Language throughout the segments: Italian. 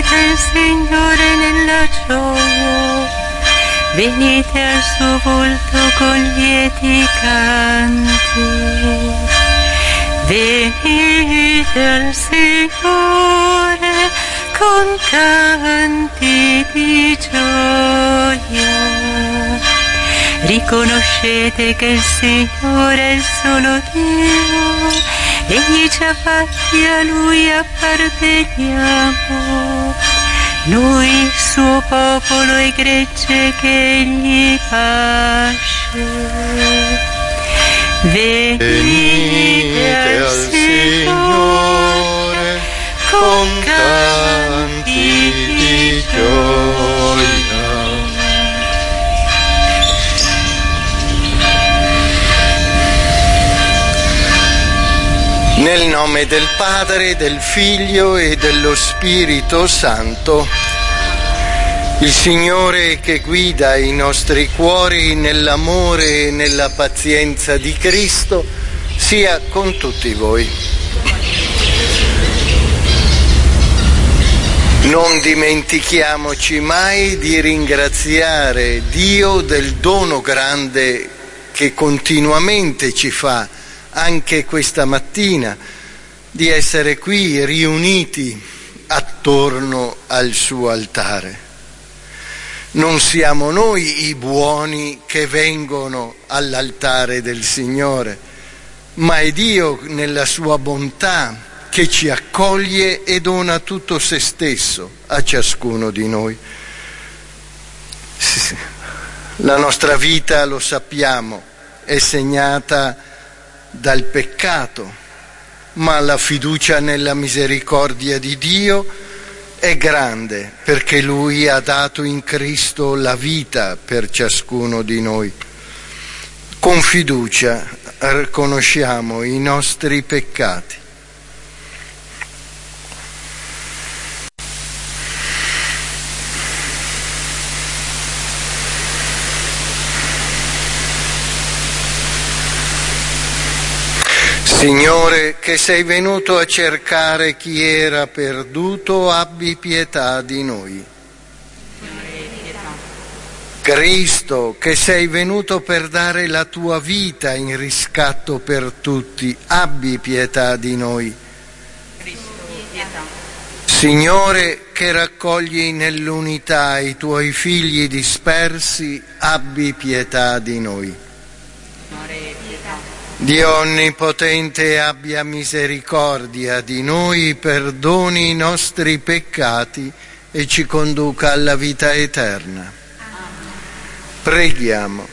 Acclamate il Signore nella gioia, venite al suo volto con lieti canti. Venite al Signore con canti di gioia. Riconoscete che il Signore è il solo Dio, egli ci ha fatti, a Lui apparteniamo, noi suo popolo e gregge che egli pasce. Venite al Signore con canti di gioia. Nel nome del Padre, del Figlio e dello Spirito Santo, il Signore che guida i nostri cuori nell'amore e nella pazienza di Cristo sia con tutti voi. Non dimentichiamoci mai di ringraziare Dio del dono grande che continuamente ci fa, anche questa mattina, di essere qui riuniti attorno al suo altare. Non siamo noi i buoni che vengono all'altare del Signore, ma è Dio nella sua bontà che ci accoglie e dona tutto se stesso a ciascuno di noi. La nostra vita, lo sappiamo, è segnata dal peccato, ma la fiducia nella misericordia di Dio è grande, perché Lui ha dato in Cristo la vita per ciascuno di noi. Con fiducia riconosciamo i nostri peccati. Signore, che sei venuto a cercare chi era perduto, abbi pietà di noi. Cristo, che sei venuto per dare la tua vita in riscatto per tutti, abbi pietà di noi. Signore, che raccogli nell'unità i tuoi figli dispersi, abbi pietà di noi. Dio Onnipotente, abbia misericordia di noi, perdoni i nostri peccati e ci conduca alla vita eterna. Preghiamo.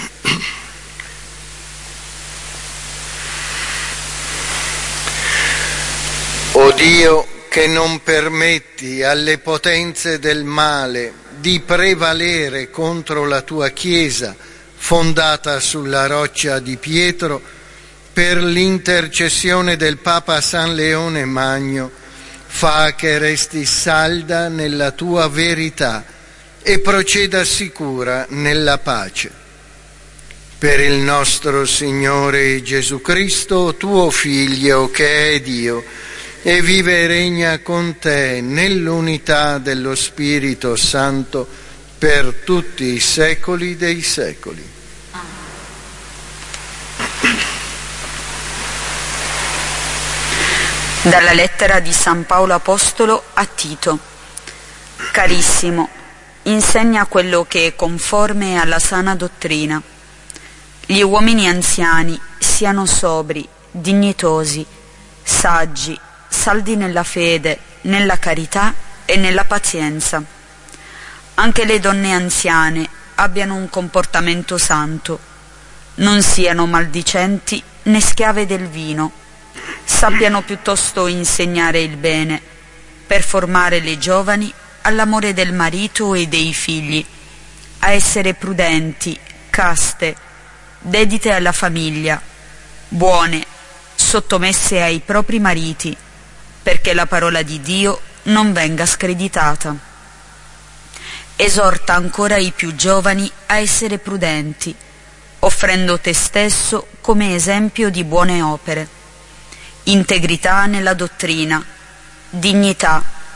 O Dio, che non permetti alle potenze del male di prevalere contro la tua Chiesa, fondata sulla roccia di Pietro, per l'intercessione del Papa San Leone Magno, fa che resti salda nella tua verità e proceda sicura nella pace. Per il nostro Signore Gesù Cristo, tuo Figlio, che è Dio, e vive e regna con te nell'unità dello Spirito Santo per tutti i secoli dei secoli. Dalla lettera di San Paolo Apostolo a Tito. Carissimo, insegna quello che è conforme alla sana dottrina. Gli uomini anziani siano sobri, dignitosi, saggi, saldi nella fede, nella carità e nella pazienza. Anche le donne anziane abbiano un comportamento santo, non siano maldicenti né schiave del vino, sappiano piuttosto insegnare il bene, per formare le giovani all'amore del marito e dei figli, a essere prudenti, caste, dedite alla famiglia, buone, sottomesse ai propri mariti, perché la parola di Dio non venga screditata. Esorta ancora i più giovani a essere prudenti, offrendo te stesso come esempio di buone opere, integrità nella dottrina, dignità,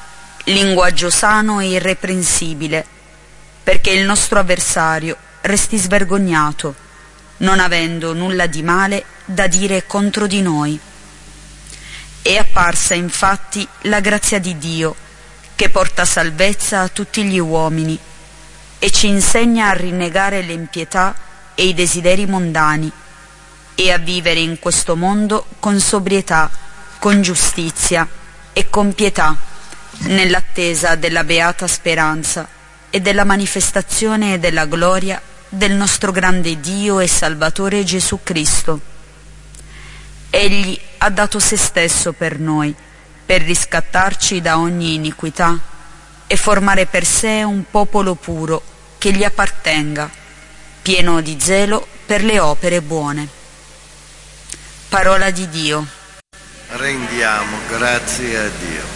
linguaggio sano e irreprensibile, perché il nostro avversario resti svergognato, non avendo nulla di male da dire contro di noi. È apparsa infatti la grazia di Dio, che porta salvezza a tutti gli uomini e ci insegna a rinnegare l'impietà e i desideri mondani e a vivere in questo mondo con sobrietà, con giustizia e con pietà, nell'attesa della beata speranza e della manifestazione della gloria del nostro grande Dio e Salvatore Gesù Cristo. Egli ha dato se stesso per noi, per riscattarci da ogni iniquità e formare per sé un popolo puro che gli appartenga, pieno di zelo per le opere buone. Parola di Dio. Rendiamo grazie a Dio.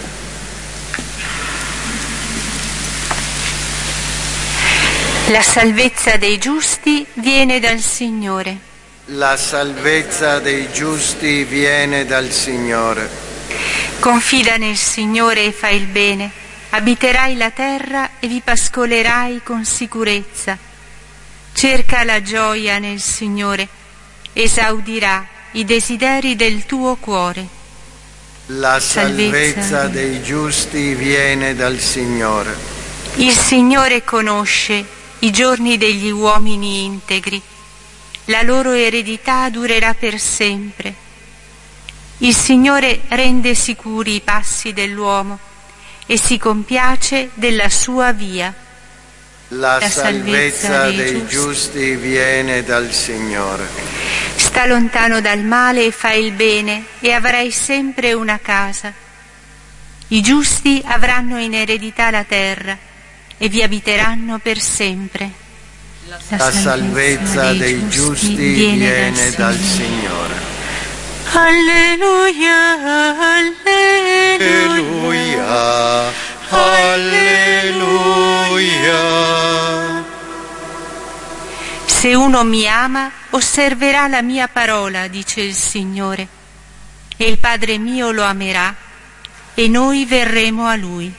La salvezza dei giusti viene dal Signore. La salvezza dei giusti viene dal Signore. Confida nel Signore e fai il bene, abiterai la terra e vi pascolerai con sicurezza. Cerca la gioia nel Signore, esaudirà i desideri del tuo cuore. La salvezza dei giusti viene dal Signore. Il Signore conosce i giorni degli uomini integri, la loro eredità durerà per sempre. Il Signore rende sicuri i passi dell'uomo e si compiace della sua via. La salvezza dei giusti viene dal Signore. Sta lontano dal male e fai il bene e avrai sempre una casa. I giusti avranno in eredità la terra e vi abiteranno per sempre. La salvezza dei giusti viene dal Signore. Alleluia, alleluia, alleluia. Se uno mi ama, osserverà la mia parola, dice il Signore, e il Padre mio lo amerà, e noi verremo a Lui.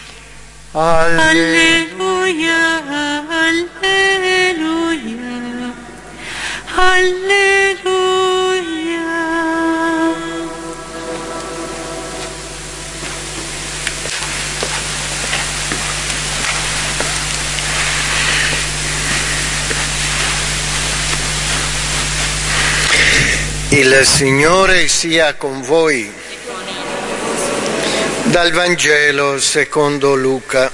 Alleluia, alleluia, alleluia. Il Signore sia con voi. Dal Vangelo secondo Luca.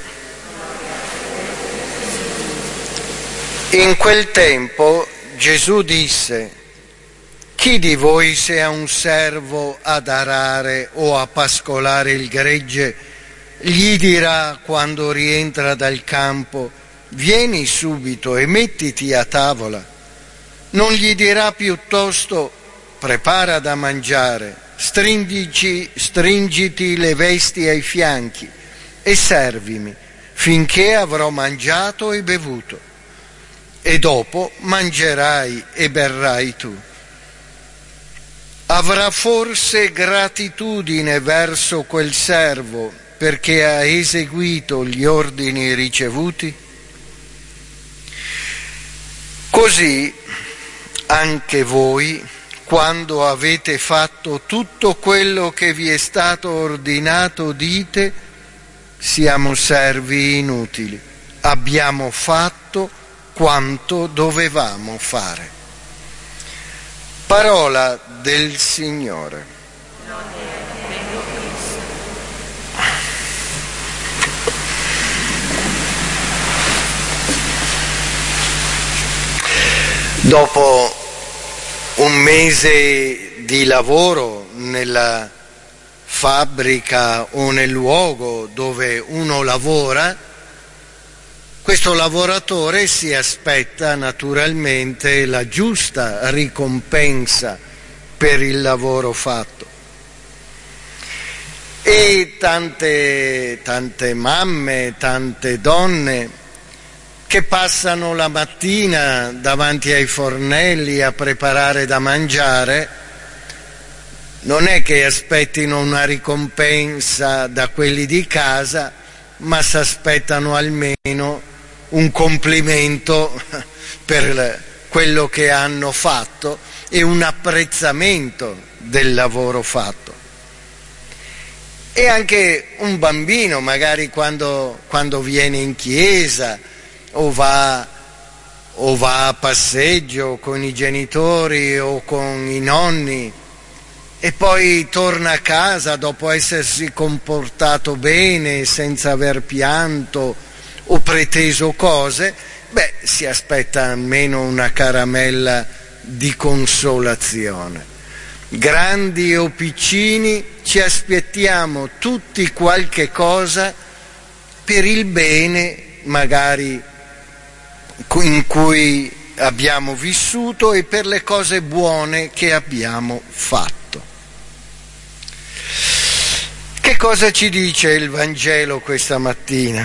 In quel tempo Gesù disse: chi di voi se ha un servo ad arare o a pascolare il gregge, gli dirà quando rientra dal campo: vieni subito e mettiti a tavola? Non gli dirà piuttosto: prepara da mangiare, stringiti le vesti ai fianchi e servimi finché avrò mangiato e bevuto, e dopo mangerai e berrai tu. Avrà forse gratitudine verso quel servo perché ha eseguito gli ordini ricevuti? Così anche voi, quando avete fatto tutto quello che vi è stato ordinato, dite: siamo servi inutili, abbiamo fatto quanto dovevamo fare. Parola del Signore. Dopo un mese di lavoro nella fabbrica o nel luogo dove uno lavora, questo lavoratore si aspetta naturalmente la giusta ricompensa per il lavoro fatto. E tante mamme, tante donne che passano la mattina davanti ai fornelli a preparare da mangiare, non è che aspettino una ricompensa da quelli di casa, ma si aspettano almeno un complimento per quello che hanno fatto e un apprezzamento del lavoro fatto. E anche un bambino, magari quando viene in chiesa o va a passeggio con i genitori o con i nonni e poi torna a casa dopo essersi comportato bene, senza aver pianto o preteso cose, si aspetta almeno una caramella di consolazione. Grandi o piccini, ci aspettiamo tutti qualche cosa per il bene magari in cui abbiamo vissuto e per le cose buone che abbiamo fatto. Che cosa ci dice il Vangelo questa mattina?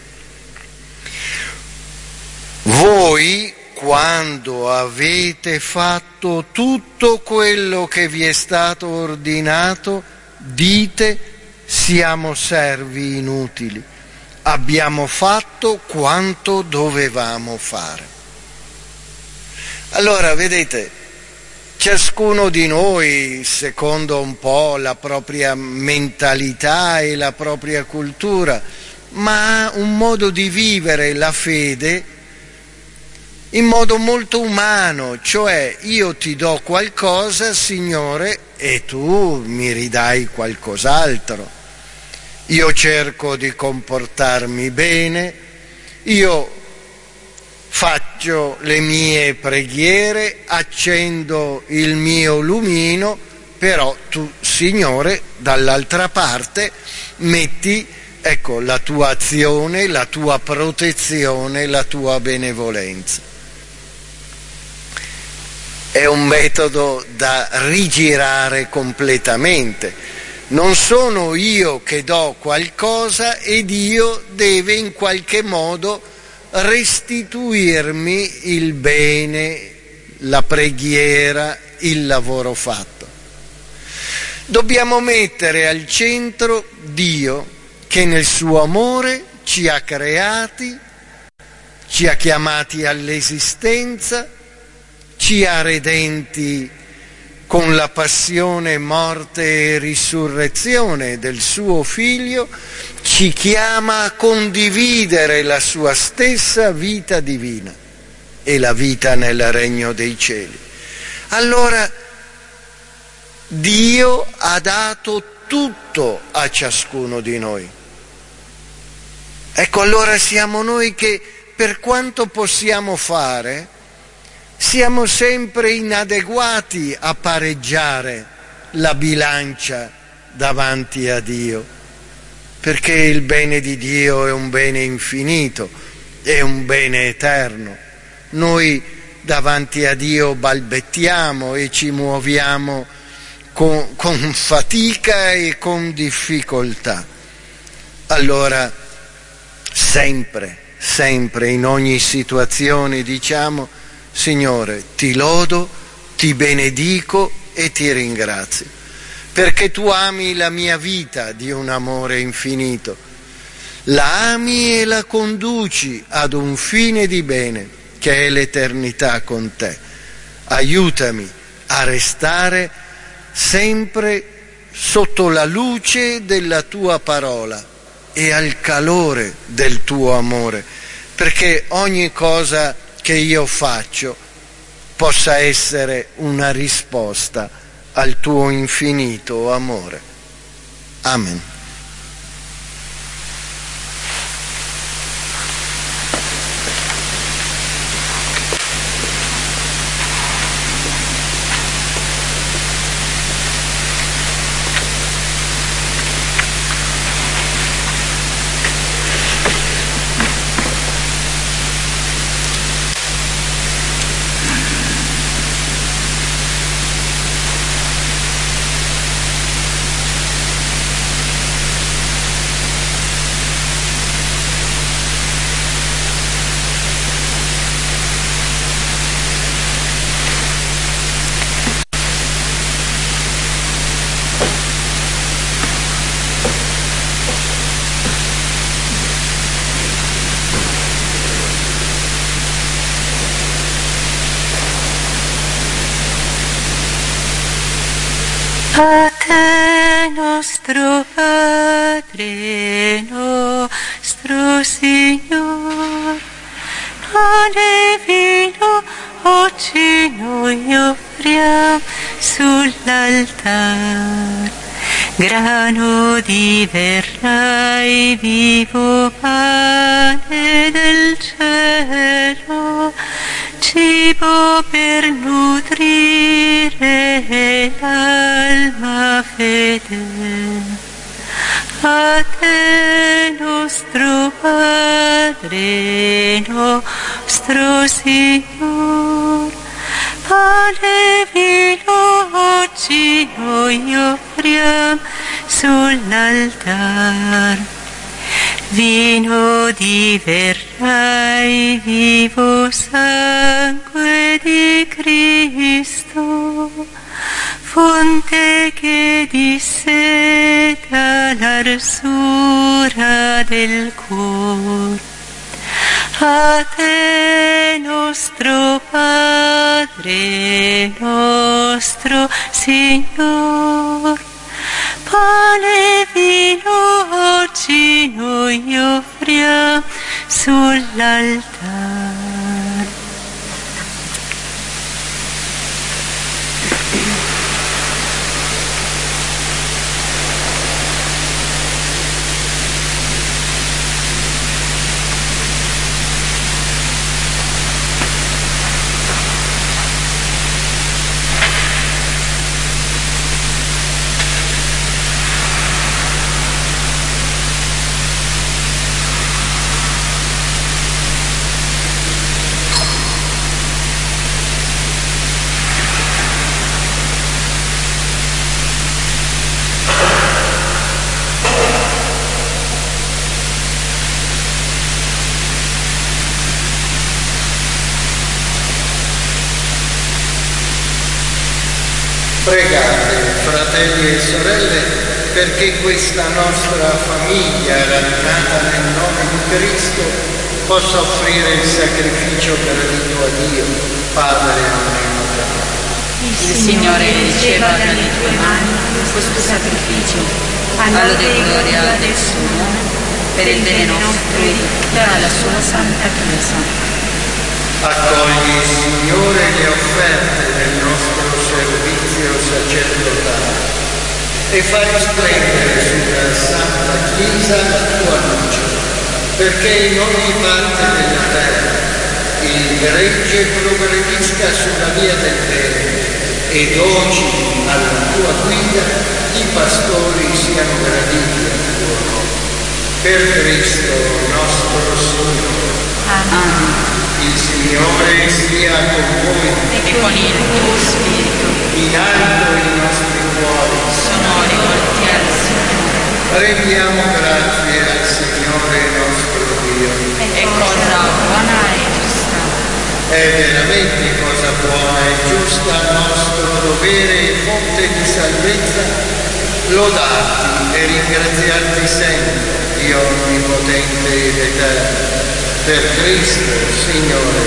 Voi, quando avete fatto tutto quello che vi è stato ordinato, dite: siamo servi inutili, abbiamo fatto quanto dovevamo fare. Allora, vedete, ciascuno di noi, secondo un po' la propria mentalità e la propria cultura, ma ha un modo di vivere la fede in modo molto umano, cioè io ti do qualcosa, Signore, e tu mi ridai qualcos'altro. Io cerco di comportarmi bene, io faccio le mie preghiere, accendo il mio lumino, però tu, Signore, dall'altra parte metti, la tua azione, la tua protezione, la tua benevolenza. È un metodo da rigirare completamente. Non sono io che do qualcosa e Dio deve in qualche modo restituirmi il bene, la preghiera, il lavoro fatto. Dobbiamo mettere al centro Dio, che nel suo amore ci ha creati, ci ha chiamati all'esistenza, ci ha redenti con la passione, morte e risurrezione del suo Figlio, ci chiama a condividere la sua stessa vita divina e la vita nel regno dei cieli. Allora Dio ha dato tutto a ciascuno di noi. Allora siamo noi che, per quanto possiamo fare, siamo sempre inadeguati a pareggiare la bilancia davanti a Dio, perché il bene di Dio è un bene infinito, è un bene eterno. Noi davanti a Dio balbettiamo e ci muoviamo con fatica e con difficoltà. Allora, sempre in ogni situazione diciamo: Signore, ti lodo, ti benedico e ti ringrazio, perché tu ami la mia vita di un amore infinito, la ami e la conduci ad un fine di bene, che è l'eternità con te. Aiutami a restare sempre sotto la luce della tua parola e al calore del tuo amore, perché ogni cosa che io faccio possa essere una risposta al tuo infinito amore. Amen. A te nostro Padre, nostro Signor, pane vino oggi noi offriamo sull'altar, grano di verdai vivo pane del cielo, cibo per nutrire l'alma fedele. A te nostro Padre, nostro Signor, pane vino oggi noi offriamo sull'altar, vino di verdai vivo sangue di Cristo, fonte che disseta l'arsura del cuore. A te nostro Padre, nostro Signor, pane e vino oggi noi offriamo sull'altar. Pregate, fratelli e sorelle, perché questa nostra famiglia radicata nel nome di Cristo possa offrire il sacrificio gradito a Dio, Padre onnipotente. Il Signore riceva dalle tue mani questo sacrificio, alla lode e gloria del suo nome, per il bene nostro e della sua santa Chiesa. Accogli, Signore, le offerte del nostro servizio sacerdotale e fa risplendere sulla Santa Chiesa la tua luce, perché in ogni parte della terra il gregge progredisca sulla via del bene ed oggi alla tua guida i pastori siano graditi al tuo nome. Per Cristo nostro Signore. Amen. Il Signore sia con voi E con il tuo spirito. in alto i nostri cuori. Sono rivolti al Signore. Rendiamo grazie al Signore nostro Dio. È cosa buona e giusta. È veramente cosa buona e giusta, nostro dovere e fonte di salvezza, lodarti e ringraziarti sempre, Dio onnipotente ed eterno, per Cristo, Signore.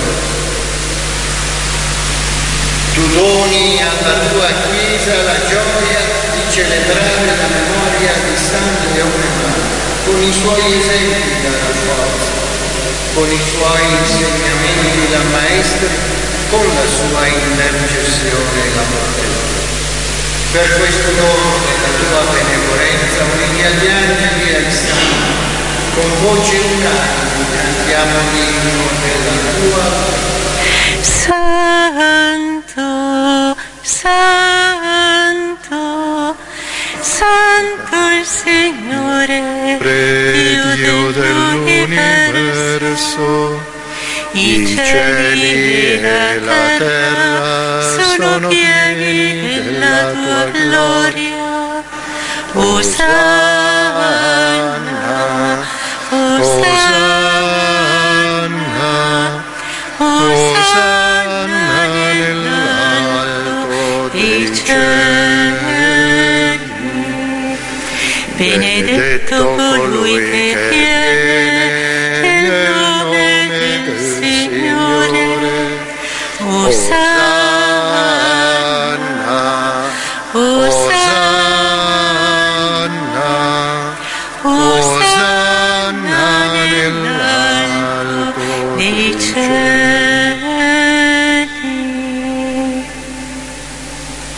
Tu doni alla tua Chiesa la gioia di celebrare la memoria di San Leone Magno, con i suoi esempi da rafforzo, con i suoi insegnamenti da maestri, con la sua intercessione e la morte. Per questo dono della tua benevolenza, uniti agli angeli e ai santi, con voce unanime cantiamo l'inno della tua Santo, Santo, Santo il Signore, Dio dell'universo, i cieli e la terra sono pieni della tua gloria. Osanna, Osanna, Osanna nell'alto dei cieli. benedetto colui che viene nel nome del Signore. Osanna, Osanna.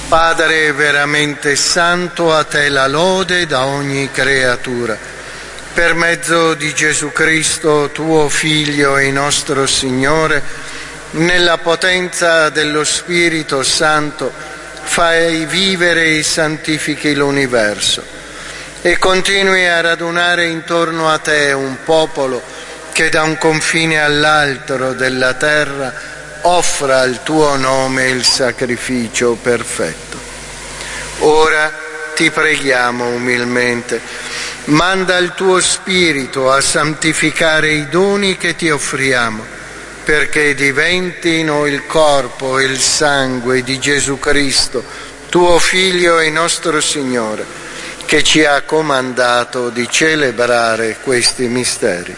Padre veramente santo, a te la lode da ogni creatura. Per mezzo di Gesù Cristo, tuo Figlio e nostro Signore, nella potenza dello Spirito Santo, fai vivere e santifichi l'universo e continui a radunare intorno a te un popolo che da un confine all'altro della terra offra al tuo nome il sacrificio perfetto. Ora ti preghiamo umilmente, manda il tuo Spirito a santificare i doni che ti offriamo, perché diventino il corpo e il sangue di Gesù Cristo, tuo Figlio e nostro Signore, che ci ha comandato di celebrare questi misteri.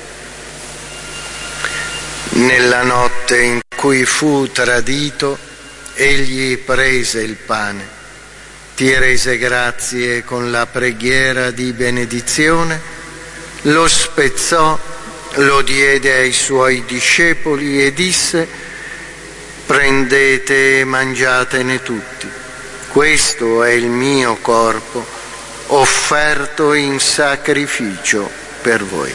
Nella notte in cui fu tradito, egli prese il pane, ti rese grazie con la preghiera di benedizione, lo spezzò, lo diede ai suoi discepoli e disse: prendete e mangiatene tutti, questo è il mio corpo offerto in sacrificio per voi.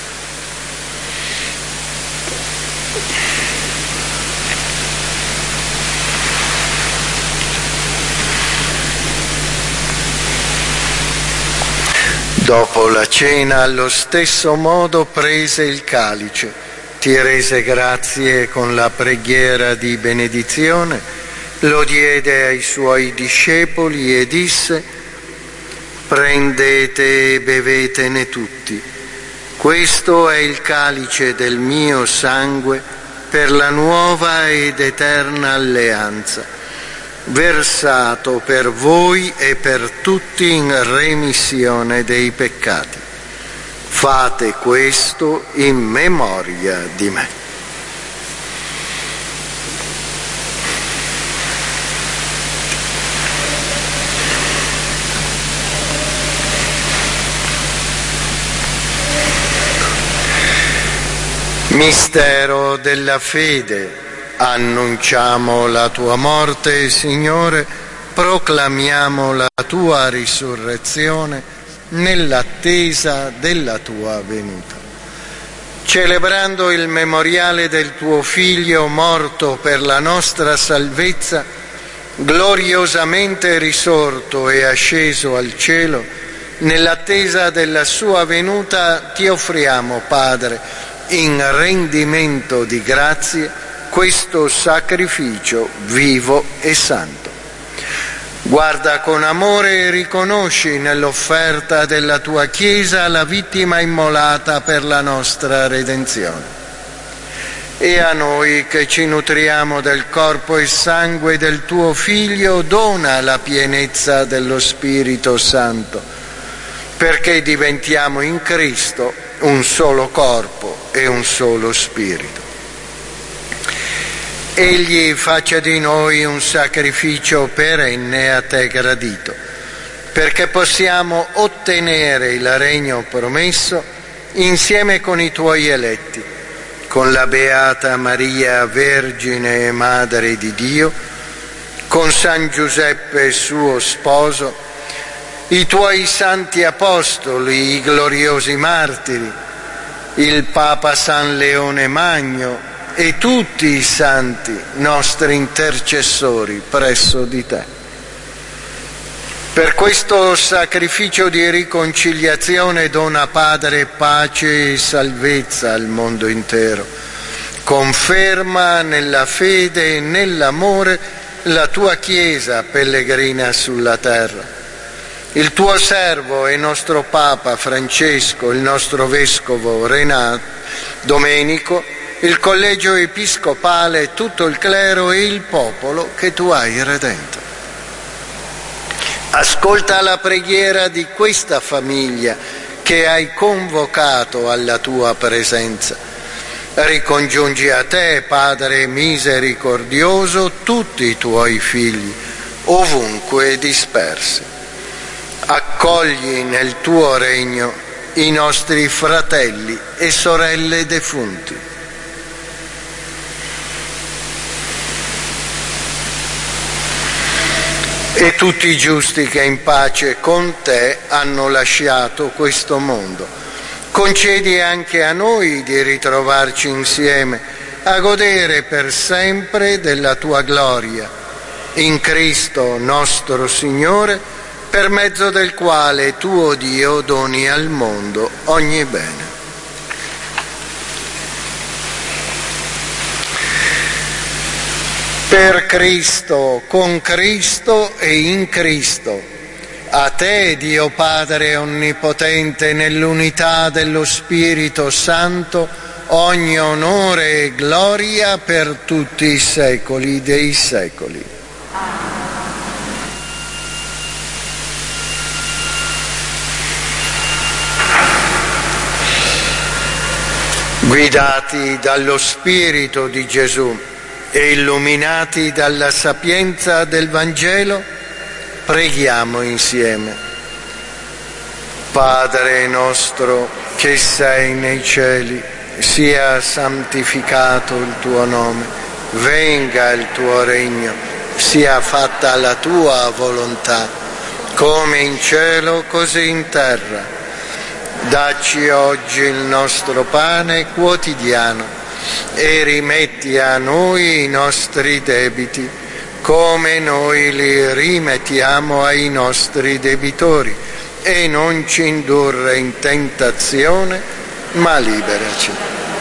Dopo la cena, allo stesso modo, prese il calice, ti rese grazie con la preghiera di benedizione, lo diede ai suoi discepoli e disse: prendete e bevetene tutti, questo è il calice del mio sangue per la nuova ed eterna alleanza, versato per voi e per tutti in remissione dei peccati. Fate questo in memoria di me. Mistero della fede. Annunciamo la tua morte, Signore, proclamiamo la tua risurrezione nell'attesa della tua venuta. Celebrando il memoriale del tuo Figlio morto per la nostra salvezza, gloriosamente risorto e asceso al cielo, nell'attesa della sua venuta ti offriamo, Padre, in rendimento di grazie, questo sacrificio vivo e santo. Guarda con amore e riconosci nell'offerta della tua Chiesa la vittima immolata per la nostra redenzione. E a noi che ci nutriamo del corpo e sangue del tuo Figlio, dona la pienezza dello Spirito Santo, perché diventiamo in Cristo un solo corpo e un solo Spirito. Egli faccia di noi un sacrificio perenne a te gradito, perché possiamo ottenere il regno promesso insieme con i tuoi eletti, con la Beata Maria, Vergine e Madre di Dio, con San Giuseppe suo sposo, i tuoi santi apostoli, i gloriosi martiri, il Papa San Leone Magno, e tutti i santi nostri intercessori presso di te. Per questo sacrificio di riconciliazione dona, Padre, pace e salvezza al mondo intero. Conferma nella fede e nell'amore la tua Chiesa pellegrina sulla terra. Il tuo servo e nostro Papa Francesco, il nostro Vescovo Domenico, il collegio episcopale, tutto il clero e il popolo che tu hai redento. Ascolta la preghiera di questa famiglia che hai convocato alla tua presenza. Ricongiungi a te, Padre misericordioso, tutti i tuoi figli, ovunque dispersi. Accogli nel tuo regno i nostri fratelli e sorelle defunti. e tutti i giusti che in pace con te hanno lasciato questo mondo. Concedi anche a noi di ritrovarci insieme a godere per sempre della tua gloria. In Cristo nostro Signore, per mezzo del quale tuo Dio doni al mondo ogni bene. Per Cristo, con Cristo e in Cristo, a te, Dio Padre Onnipotente, nell'unità dello Spirito Santo, ogni onore e gloria per tutti i secoli dei secoli. Guidati dallo Spirito di Gesù e illuminati dalla sapienza del Vangelo, preghiamo insieme. Padre nostro che sei nei cieli, sia santificato il tuo nome, venga il tuo regno, sia fatta la tua volontà, come in cielo così in terra. Dacci oggi il nostro pane quotidiano e rimetti a noi i nostri debiti, come noi li rimettiamo ai nostri debitori, e non ci indurre in tentazione, ma liberaci.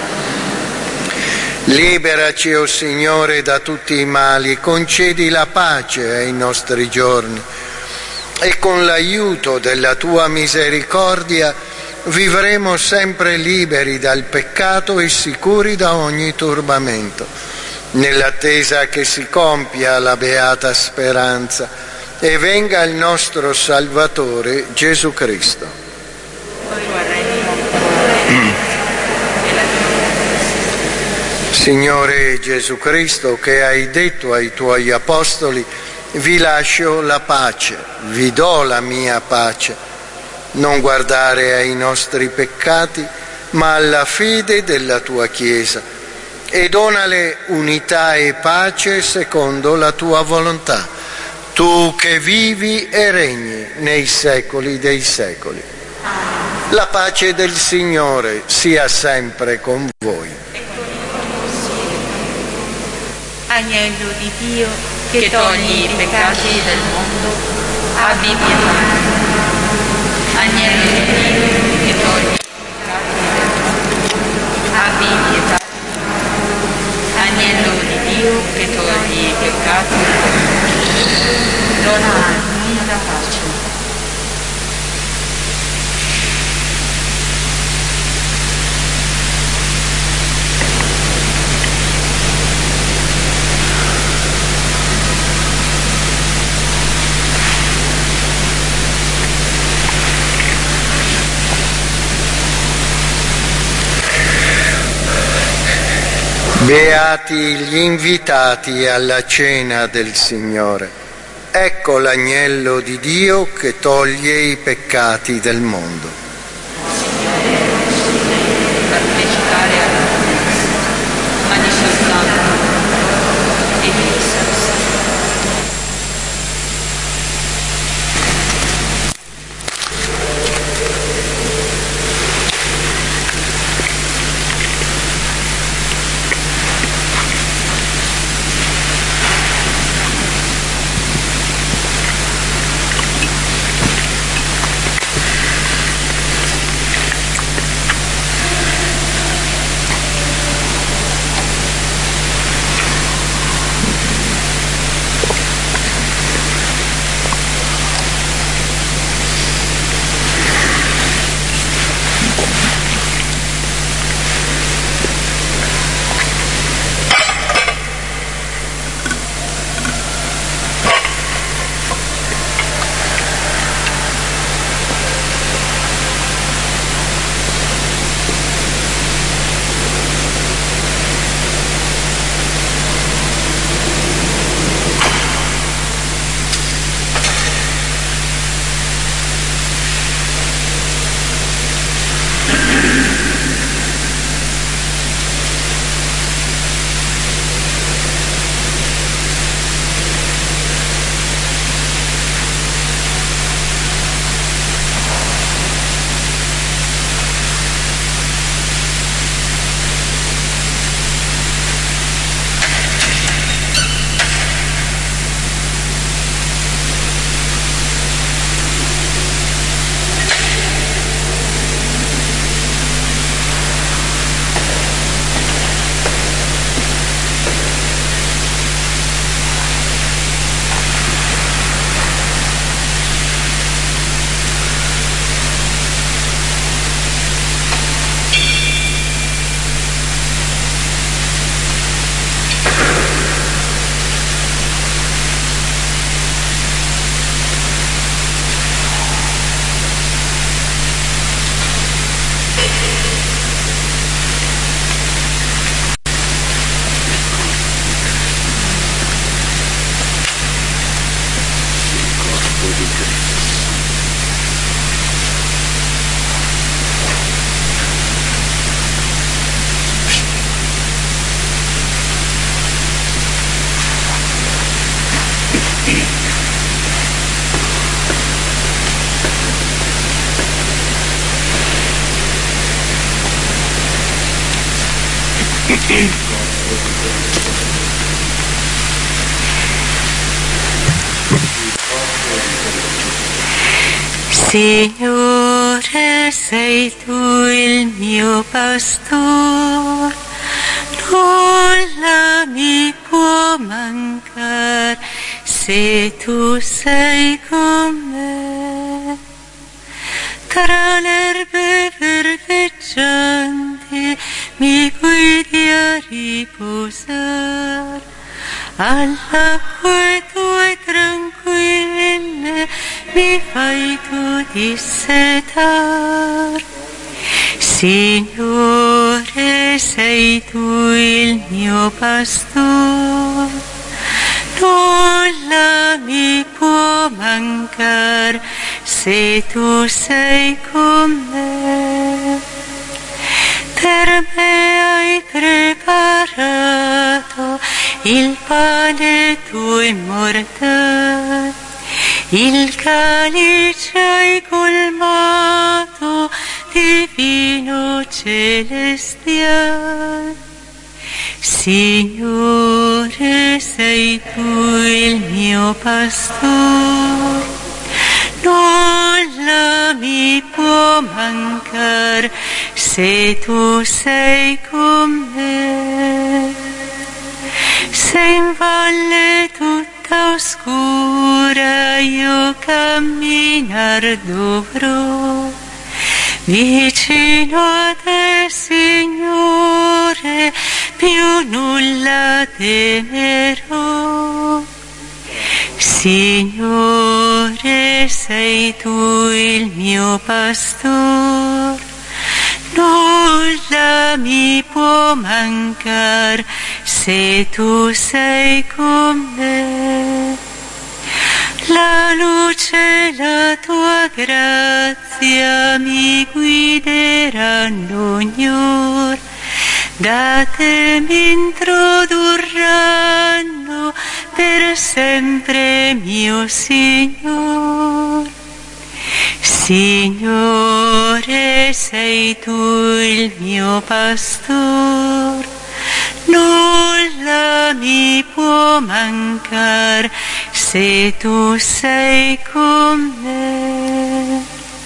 Liberaci, o Signore, da tutti i mali, concedi la pace ai nostri giorni, e con l'aiuto della tua misericordia vivremo sempre liberi dal peccato e sicuri da ogni turbamento, nell'attesa che si compia la beata speranza e venga il nostro Salvatore Gesù Cristo. Signore Gesù Cristo, che hai detto ai tuoi apostoli: vi lascio la pace, vi do la mia pace. Non guardare ai nostri peccati, ma alla fede della tua Chiesa, e donale unità e pace secondo la tua volontà, tu che vivi e regni nei secoli dei secoli. La pace del Signore sia sempre con voi. Agnello di Dio, che togli i peccati del mondo, abbi pietà. Agnello di Dio, che togli i peccati del mondo, abbi pietà. Agnello di Dio, che togli i peccati del mondo, dona a noi la pace. Beati gli invitati alla cena del Signore. Ecco l'agnello di Dio che toglie i peccati del mondo. Partecipare alla ma di soltanto e di di Cristo. Signore, sei tu il mio pastor, nulla mi può mancare se tu sei con me. Tra le erbe verdeggianti mi guidi a riposare, all'acque tue tranquille mi fai tu dissetar. Signore, sei tu il mio pastor, nulla mi può mancare se tu sei con me. Per me hai preparato il pane tuo immortale, il calice hai colmato di vino celestiale. Signore, sei tu il mio pastor, nulla mi può mancare se tu sei con me. Se in valle tutta oscura io camminar dovrò, vicino a te, Signore, più nulla temerò. Signore, sei tu il mio pastor, nulla mi può mancare se tu sei con me. La luce, la tua grazia mi guideranno ogni ora, da te mi introdurranno per sempre, mio Signore. Signore, sei tu il mio pastor, nulla mi può mancare se tu sei con me.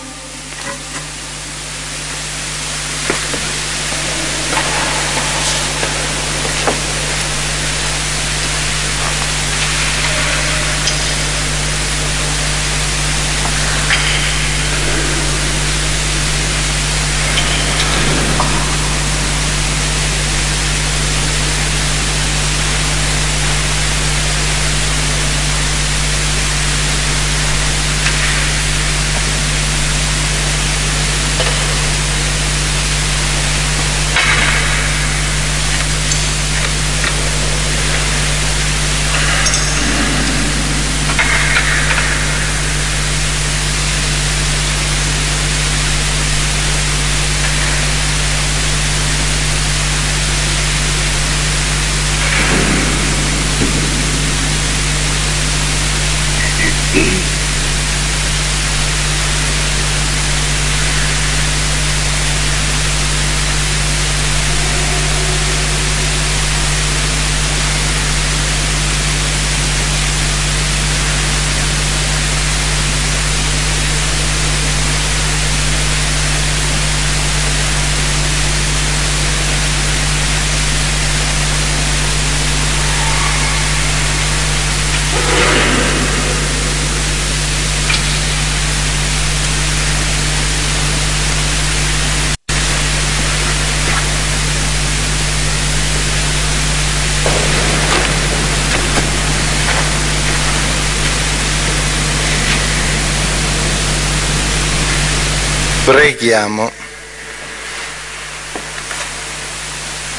Preghiamo.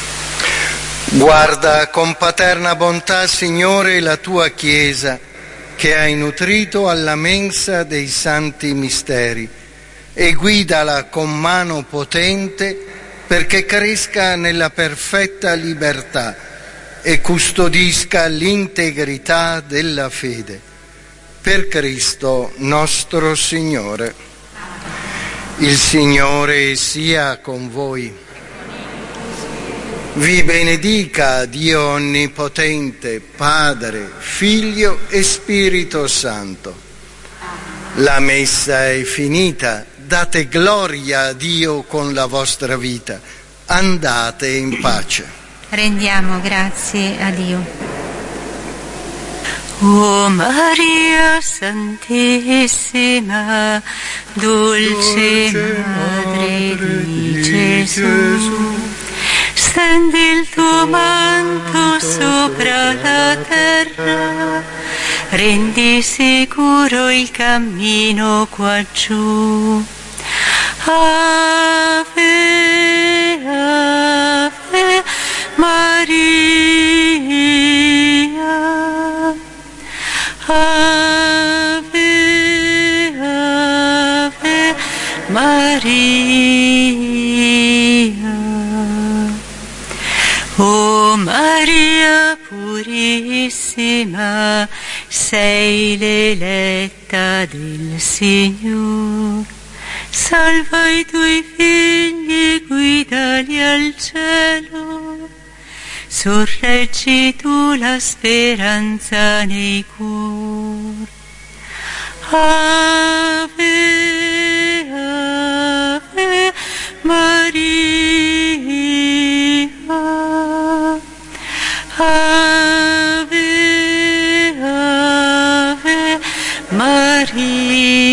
Guarda con paterna bontà, Signore, la tua Chiesa che hai nutrito alla mensa dei santi misteri, e guidala con mano potente perché cresca nella perfetta libertà e custodisca l'integrità della fede. Per Cristo nostro Signore. Il Signore sia con voi. Vi benedica Dio Onnipotente, Padre, Figlio e Spirito Santo. La messa è finita, date gloria a Dio con la vostra vita, andate in pace. Rendiamo grazie a Dio. O Maria Santissima, dolce Madre di Gesù, stendi il tuo manto sopra la terra, rendi sicuro il cammino quaggiù. Ave, Ave Maria, Ave, Ave Maria. O Maria purissima, sei l'eletta del Signore, salva i tuoi figli e guidali al cielo, sorreggi tu la speranza nei cuori. Ave, Ave Maria, Ave, Ave Maria.